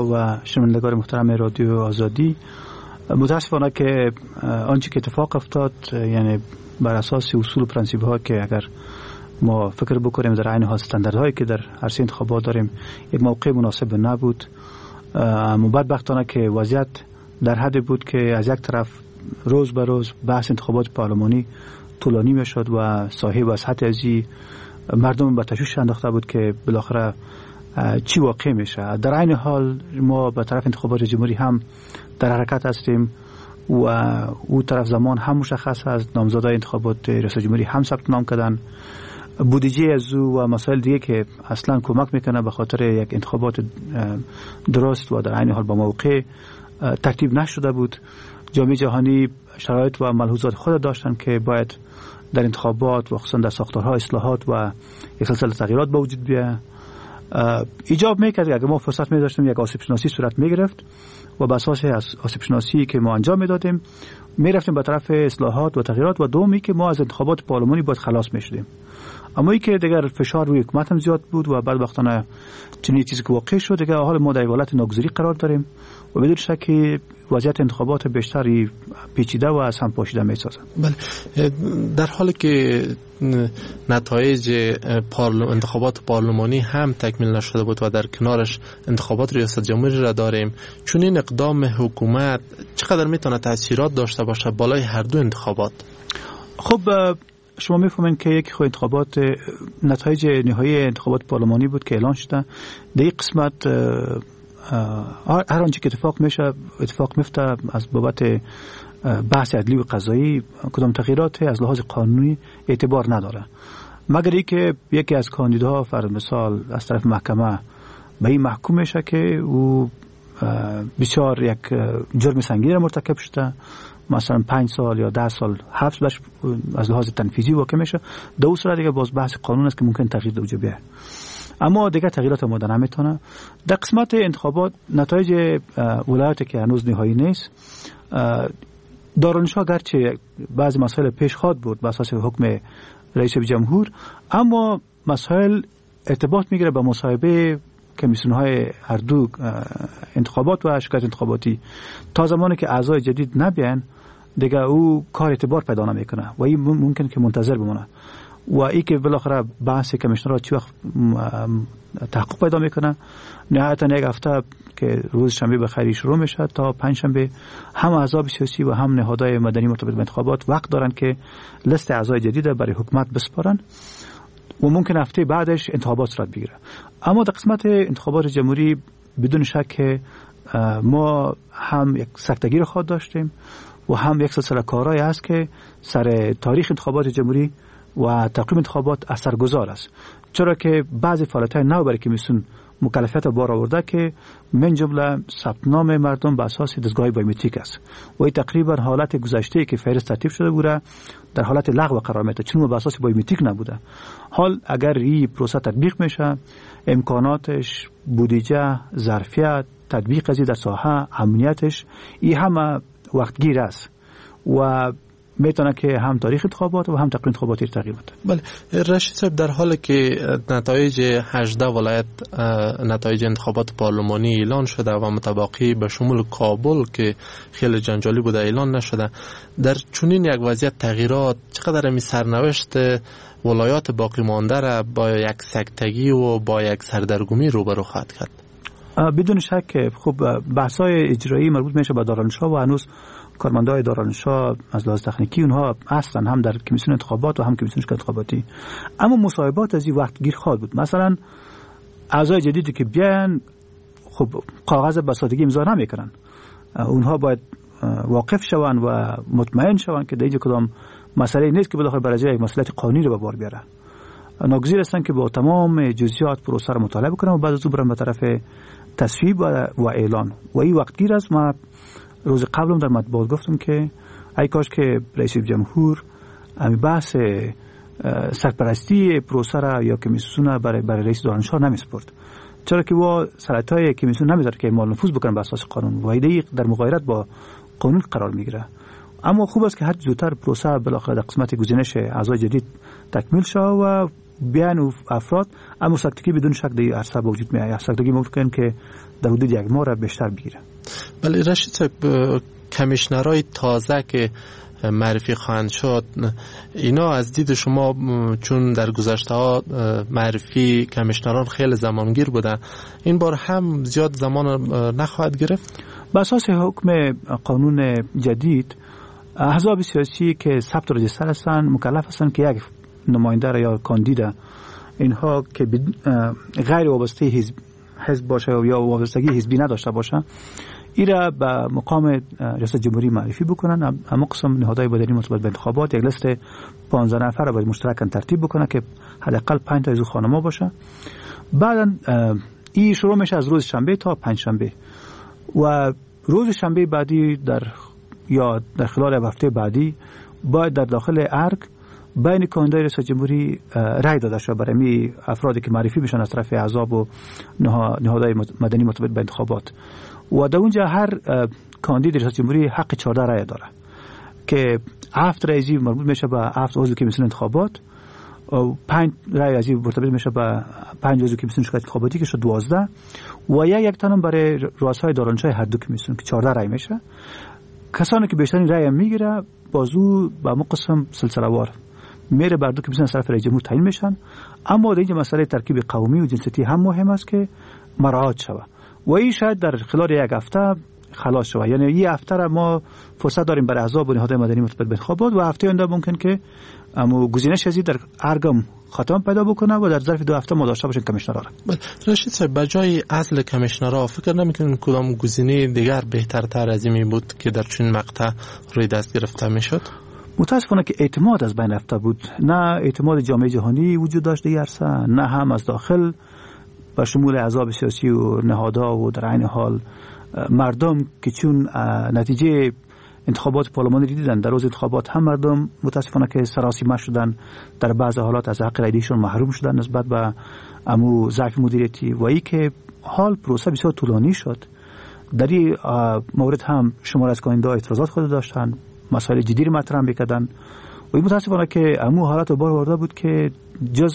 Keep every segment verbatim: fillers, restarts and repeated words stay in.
و شنوندگان محترم رادیو آزادی، متاسفانه که آنچه که اتفاق افتاد یعنی بر اساس اصول و پرنسیپ ها که اگر ما فکر بکنیم در عین حال استانداردهایی که در عرصه انتخابات داریم یک موقع مناسب نبود. اما بدبختانه که وضعیت در حدی بود که از یک طرف روز به روز بحث انتخابات پارلمانی طولانی میشد و صاحب وسعت ازی مردم به تشویش انداخته بود که بالاخره چی واقع میشه. در عین حال ما به طرف انتخابات جمهوری هم در حرکت هستیم و او طرف زمان هم مشخص است. نامزدای انتخابات ریاست جمهوری هم ثبت نام کردن. بودجه از او و مسائل دیگه که اصلا کمک میکنه به خاطر یک انتخابات درست و در عین حال با موقع ترتیب نشده بود. جامعه جهانی شرایط و ملحوظات خود داشتن که باید در انتخابات و خصوصا در ساختارها اصلاحات و یک سلسله تغییرات به وجود بیاد. ایجاب میکرد اگر ما فرصت می‌داشتیم یک آسیب شناسی صورت میگرفت و بر اساس آسیب شناسی که ما انجام میدادیم میرفتیم به طرف اصلاحات و تغییرات و دومی که ما از انتخابات پارلمانی باید خلاص میشدیم. اما ای که دیگر فشار روی حکومت هم زیاد بود و بدبختانه چنین چیزی که واقع شد دیگر حال ما در حالت ناگزیری قرار داریم و بدون شک وضعیت انتخابات بیشتری پیچیده و از هم پاشیده می‌سازد. بله، در حالی که نتایج پارل... انتخابات پارلمانی هم تکمیل نشده بود و در کنارش انتخابات ریاست جمهوری را داریم، چون این اقدام حکومت چقدر میتونه تاثیرات داشته باشه بالای هر دو انتخابات؟ خب شما میفهمین که یک خو انتخابات نتایج نهایی انتخابات پارلمانی بود که اعلان شده. در این قسمت هر آنچه که اتفاق میشه اتفاق میفته از بابت بحث عدلی و قضایی، کدام تغییرات از لحاظ قانونی اعتبار نداره مگر ای که یکی از کاندیداها فرض مثال از طرف محکمه به این محکوم میشه که او بسیار یک جرم سنگین را مرتکب شده، مثلا پنج سال یا ده سال حبس بش از لحاظ تنفیذی واقع میشه. دو صورت دیگه باز بحث قانون است که ممکن تغییر به وجود بیاد، اما دیگه تغییرات ما در نمیتونه. در قسمت انتخابات نتایج ولایت که هنوز نهایی نیست، دارالانشا گرچه بعضی مسائل پیش خواد بود به اساس حکم رئیس جمهور، اما مسائل ارتباط میگیره به مصاحبه کمیسیون‌های هر دو انتخابات و شکایت انتخاباتی. تا زمانی که اعضای جدید نبیان دیگه او کار اعتبار پیدا نمیکنه و این ممکن که منتظر بمونه و ای که بالاخره بحث کمیشنرها چی وقت تحقق پیدا میکنه. نهایتا یک هفته که روز شنبه بخیری شروع میشه تا پنج شنبه هم احزاب سیاسی و هم نهادهای مدنی مرتبط به انتخابات وقت دارن که لیست اعضای جدید برای حکومت بسپارن و ممکن هفته بعدش انتخابات صورت بگیره. اما در قسمت انتخابات جمهوری بدون شک ما هم یک سکتگی رو خواهد داشتیم و هم یک سلسله کارهایی هست که سر تاریخ انتخابات جمهوری و تقویم انتخابات اثرگذار است، چرا که بعضی فعالیت‌های نو برای کمیسیون مکلفیت بار آورده که من جمله ثبت نام مردم به اساس دستگاه بایومتریک است و این تقریبا حالت گذشته که فهرست ترتیب شده بوده در حالت لغو قرار میده چون به اساس بایومتریک نبوده. حال اگر این پروسه تطبیق میشه امکاناتش، بودجه، ظرفیت، تطبیق ازی در ساحه، امنیتش این همه وقتگیر است و میتونه که هم تاریخ انتخابات و هم تقویم انتخاباتی تغییر بده. بله رشید صاحب، در حالی که نتایج هجده ولایت نتایج انتخابات پارلمانی اعلان شده و متباقی به شمول کابل که خیلی جنجالی بوده اعلان نشده، در چنین یک وضعیت تغییرات چقدر می سرنوشت ولایات باقی مانده را با یک سکتگی و با یک سردرگمی روبرو خواهد کرد؟ بدون شک خب بحث‌های اجرایی مربوط میشه به دارالانشا و هنوز کارمندای دارالانشا از لحاظ تکنیکی اونها هستن هم در کمیسیون انتخابات و هم کمیسیون شکایت انتخاباتی، اما مصاحبات از این وقت گیر خواهد بود. مثلا اعضای جدیدی که بیان خب کاغذ به سادگی امضا نمیکنن، اونها باید واقف شوند و مطمئن شوند که دیگه کدام مسئله نیست که بالاخره برای یک مسئله قانونی رو به بار بیاره. ناگزیر هستن که با تمام جزئیات پروسه رو مطالعه کنن و بعد از اون برن به طرف تصویب و اعلان و این وقت گیر است. ما روز قبلم در مطبوعات گفتم که ای کاش که رئیس جمهور امی بحث سرپرستی پروسه را یا کمیسیون برای برای رئیس دارالانشا نمیسپرد، چرا که با سرعتای کمیسیون نمیذاره که اعمال نفوذ بکنن بر اساس قانون و ایده در مغایرت با قانون قرار میگیره. اما خوب است که هر زودتر پروسه بالاخره در قسمت گزینش اعضای جدید تکمیل شود و بیان افراد اما ساختگی بدون شک در عرصه وجود میاد. ساختگی ممکن که در حدود یک ماه را بیشتر بگیره. ولی رشید صاحب کمیشنرهای تازه که معرفی خواهند شد اینا از دید شما چون در گذشته ها معرفی کمیشنران خیلی زمانگیر بوده این بار هم زیاد زمان نخواهد گرفت؟ به اساس حکم قانون جدید احزاب سیاسی که ثبت رجیستر هستند مکلف هستند که یک نماینده یا کاندید اینها که غیر وابسته حزب حزب باشه یا وابستگی حزبی نداشته باشه ایرا به مقام ریاست جمهوری معرفی بکنن. اما قسم نهادهای مدنی مرتبط به انتخابات یک لیست پانزده نفر را باید مشترکاً ترتیب بکنه که حداقل پنج تا از خانم‌ها باشه. بعداً این شروع میشه از روز شنبه تا پنج شنبه و روز شنبه بعدی در یا در خلال هفته بعدی باید در داخل ارگ بین کاندیدای ریاست جمهوری رای داده شود برای افرادی که معرفی بشن از طرف احزاب و نهادهای مدنی مرتبط به انتخابات و در اونجا هر کاندید ریاست جمهوری حق چهارده رای داره که هفت رای مربوط میشه به هفت عضو کمیسیون انتخابات و پنج رای از مرتبط میشه به پنج عضو کمیسیون شرکت انتخاباتی که شد دوازده و یک یک تن برای رؤسای دارالانشای هر دو کمیسیون که چهارده رای میشه. کسانی که بیشترین رای میگیره بازو با مقسم سلسله وار میره بر دو کمیسیون از طرف رئیس جمهور تعیین میشن. اما در اینجا مسئله ترکیب قومی و جنسیتی هم مهم است که مراعات شود و این شاید در خلال یک هفته خلاص شود. یعنی این هفته را ما فرصت داریم برای احزاب و نهادهای مدنی مرتبط به انتخابات و هفته آینده ممکن که اما گزینش ازی در ارگم خاتم پیدا بکنه و در ظرف دو هفته ما داشته باشیم کمیشنرها را. رشید صاحب بجای اصل کمیشنرها فکر نمیکنین کدام گزینه دیگر بهترتر از این بود که در چنین مقطع روی دست گرفته میشد؟ متاسفانه که اعتماد از بین رفته بود. نه اعتماد جامعه جهانی وجود داشت در عرصه، نه هم از داخل با شمول احزاب سیاسی و نهادها و در عین حال مردم که چون نتیجه انتخابات پارلمانی دیدن در روز انتخابات هم مردم متاسفانه که سراسیمه شدن، در بعض حالات از حق رایشون محروم شدن نسبت به امو ضعف مدیریتی و ای که حال پروسه بسیار طولانی شد. در این مورد هم شمار از کاندیداها اعتراضات خود داشتن، مسائل جدی رو مطرح می‌کردن و این متاسفانه که امو حالت بار آورده بود که جز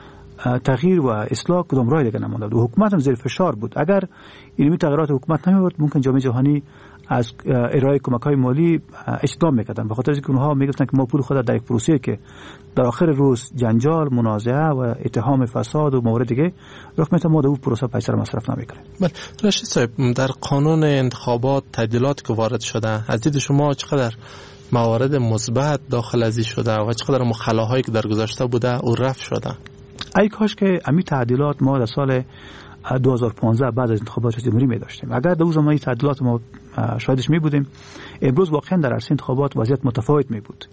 تغییر و اصلاح کدام راه دیگه نمونده بود و حکومت هم زیر فشار بود. اگر این تغییرات حکومت نمی‌آورد ممکن جامعه جهانی از ارائه کمک‌های مالی اصدام می‌کردن، به خاطر اینکه اونها میگفتن که ما پول خود در یک پروسه که در آخر روز جنجال، منازعه و اتهام فساد و موارد دیگه رخ میده ما در اون پروسه پیسه را مصرف نمی‌کنیم. بله رشید صاحب، در قانون انتخابات تعدیلات که وارد شده از دید شما چقدر موارد مثبت داخل ازی شده و چقدر مخالفهایی که در گذشته بوده او رفع شده؟ ای کاش که امی تعدیلات ما در سال دو هزار و پانزده بعد از انتخابات جمهوری می داشتیم. اگر در اون زمان این تعدیلات ما شاهدش می بودیم امروز واقعا در عرصه انتخابات وضعیت متفاوت می بود.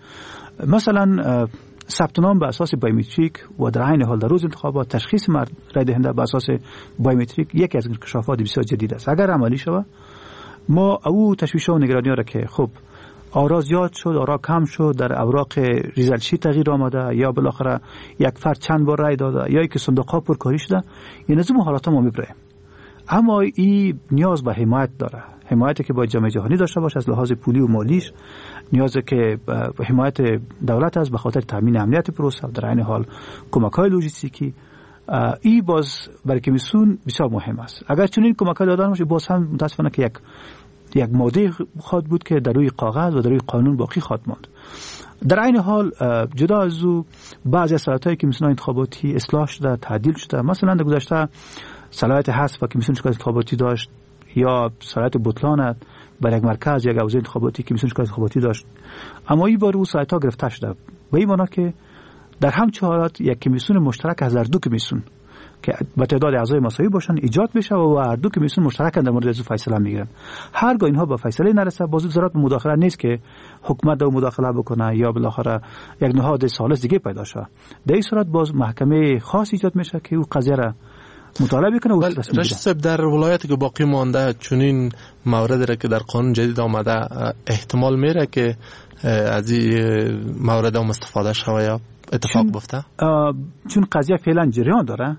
مثلا ثبت نام به اساس بایومتریک و در عین حال در روز انتخابات تشخیص مرد رای دهنده به اساس بایومتریک یکی از انکشافات بسیار جدید است. اگر عملی شود ما او تشویش و نگرانی را که خب آرا زیاد شد، آرا کم شد، در اوراق ریزالت شیت تغییر آمده یا بالاخره یک فرد چند بار رای داده یا اینکه صندوق ها پرکاری شده، این از اون حالات ما میبریم. اما این نیاز به حمایت داره، حمایتی که باید جامعه جهانی داشته باشه از لحاظ پولی و مالیش، نیازی که حمایت دولت است به خاطر تامین امنیت پروسه، در عین حال کمک‌های لوجستیکی. این باز برای کمیسیون بسیار مهم است. اگر چنین کمک‌های دادن باشه باز هم متاسفانه که یک یک ماده خواهد بود که در روی کاغذ و در روی قانون باقی خواهد ماند. در عین حال جدا از او بعضی از صلاحیت‌های کمیسیون انتخاباتی اصلاح شده، تعدیل شده. مثلا در گذشته صلاحیت حذف کمیسیون شرکت انتخاباتی داشت یا صلاحیت بطلان بر یک مرکز یک حوزه انتخاباتی کمیسیون شرکت انتخاباتی داشت، اما این بار او صلاحیت‌ها گرفته شده. به این معنی که در همچین حالات یک کمیسیون مشترک از هر دو کمیسیون که با تعداد اعضای مساوی باشن ایجاد بشه و هر دو کمیسیون مشترکاً در مورد از فیصله میگیرن. هرگاه اینها با فیصله نرسه باز ضرورت به مداخله نیست که حکومت دو مداخله بکنه یا بالاخره یک نهاد ثالث دیگه پیدا شه. در این صورت باز محکمه خاص ایجاد میشه که او قضیه را مطالعه کنه و تصمیم بگیره. در ولایتی که باقی مانده چنین موردی را که در قانون جدید آمده احتمال میره که از این موارد هم استفاده شوه یا اتفاق بیفته؟ چون قضیه فعلا جریان داره،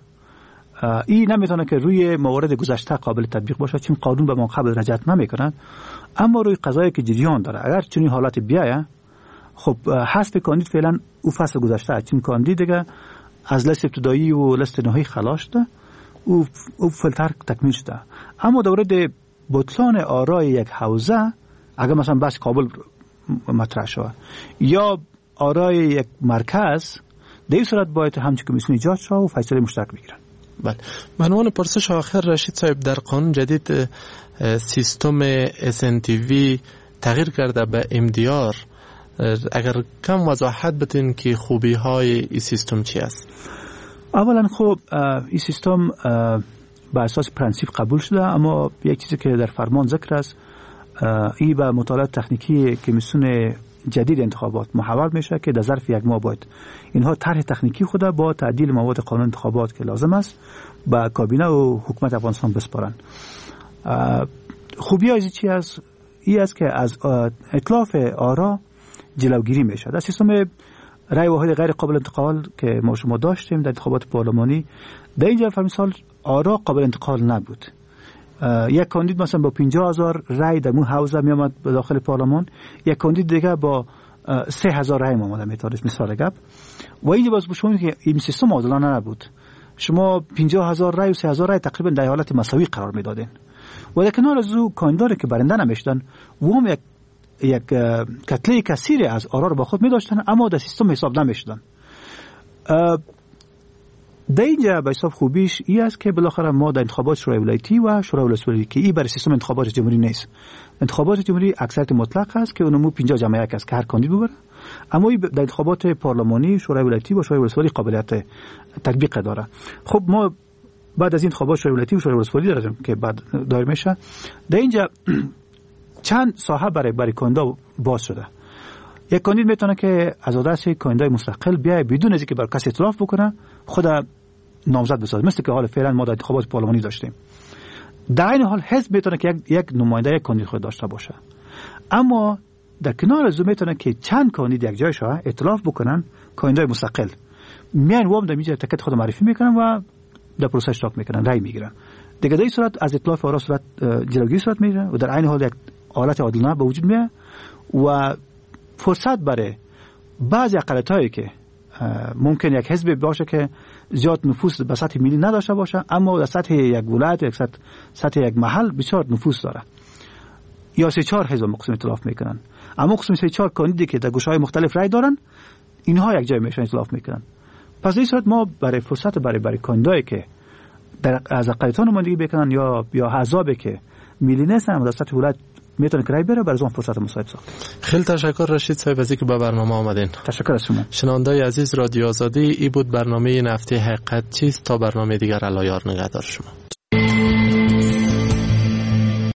این نمیتونه که روی موارد گذشته قابل تطبیق باشه چون قانون به ما قبل رجعت نمیکنن، اما روی قضایی که جریان داره اگر چنین حالت بیایه خب حذف کاندید فعلا او فصل گذشته چون کاندید دیگه از لست ابتدایی و لست نهایی خلاص شده، او او فیلتر تکمیل شده. اما در مورد بطلان آرای یک حوزه، اگر مثلا بس کابل مطرح شود یا آرای یک مرکز، در این صورت باید همچون کمیسیون ایجاد شود و فیصله مشترک بگیرن. بله. به عنوان پرسش آخر رشید صاحب، در قانون جدید سیستم اس ان تی وی تغییر کرده به ام دی آر. اگر کم وضاحت بدین که خوبی های این سیستم چی است؟ اولا خب این سیستم به اساس پرنسیپ قبول شده، اما یک چیزی که در فرمان ذکر است، این به مطالعات تکنیکی کمیسیون جدید انتخابات محول میشه که در ظرف یک ماه باید اینها طرح تکنیکی خود با تعدیل مواد قانون انتخابات که لازم است به کابینه و حکومت افغانستان بسپارن. خوبی از چی است؟ این است که از اتلاف آرا جلوگیری میشه. در سیستم رای واحد غیر قابل انتقال که ما شما داشتیم در انتخابات پارلمانی، در اینجا مثال آرا قابل انتقال نبود. یک کاندید مثلا با پنجاه هزار رای در اون حوزه می آمد به داخل پارلمان، یک کاندید دیگه با سه هزار رای می آمد میتونست مثال گپ. و اینجا باز شما که این سیستم عادلانه نبود. شما پنجاه هزار رای و سه هزار رای تقریبا در حالت مساوی قرار میدادین و در کنار از او کاندیدایی که برنده نمیشدن و هم یک یک کتله کثیر از آرا رو با خود می داشتن، اما در سیستم حساب نمیشدن. در اینجا به حساب خوبیش این است که بالاخره ما در انتخابات شورای ولایتی و شورای ولسوالی که این برای سیستم انتخابات جمهوری نیست، انتخابات جمهوری اکثریت مطلق است که اونمو پنجاه جمع یک است که هر کاندید ببره، اما در انتخابات پارلمانی شورای ولایتی و شورای ولسوالی قابلیت تطبیق داره. خب ما بعد از این انتخابات شورای ولایتی و شورای ولسوالی داریم که بعد دایر میشه. در اینجا چند ساحه برای برای کاندیدا باز شده. یک کاندید میتونه که از دست کاندیدای مستقل بیای بدون از اینکه بر کسی اطلاف بکنه خود نامزد بسازه، مثل که حال فعلا ما در انتخابات پارلمانی داشتیم. در این حال حزب میتونه که یک, یک نماینده یک کاندید خود داشته باشه، اما در کنار از اون میتونه که چند کاندید یک جای شاه اطلاف بکنن، کاندیدای مستقل میان وام در اینجا تکت خود معرفی میکنن و در پروسه اشتراک میکنن، رای میگیرن. دیگه در این صورت از اطلاف آرا صورت جلوگیری صورت میگیره و در عین حال یک حالت عادلانه به وجود میاد و فرصت برای بعضی اقلیت‌هایی که ممکن یک حزب باشه که زیاد نفوذ به سطح ملی نداشته باشه، اما در سطح یک ولایت یک سطح, سطح یک محل بسیار نفوذ داره، یا سه چهار حزب مقسم ائتلاف میکنن، اما قسم سه چهار کاندیدی که در گوشه‌های مختلف رای دارن اینها یک جای میشن ائتلاف میکنن. پس این صورت ما برای فرصت برای برای کاندیدایی که در از اقلیت‌ها نمایندگی بکنن یا یا احزابی که ملی نیستن در سطح ولایت میتونه کرای بره، برای اون فرصت مساعد ساخته. خیلی تشکر رشید صاحب از اینکه به برنامه آمدین. تشکر از شما. شنونده‌های عزیز رادیو آزادی، ای بود برنامه نفتی حقیقت چیست. تا برنامه دیگر الله یار نگهدار شما.